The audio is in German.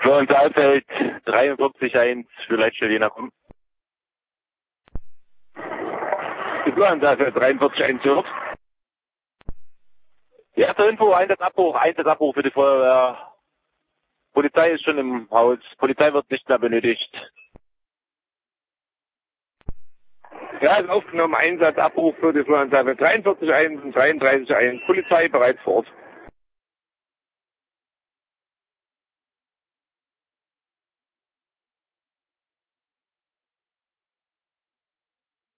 Florian Saalfeld, 43-1 für Leitstelle Jena kommen. Florian Saalfeld, 43-1 hört. Ja, zur Info, Einsatzabbruch für die Feuerwehr. Polizei ist schon im Haus. Polizei wird nicht mehr benötigt. Ja, ist aufgenommen, Einsatzabruf für die Florian Saalfeld, 43-1 und 33-1, Polizei bereits vor Ort.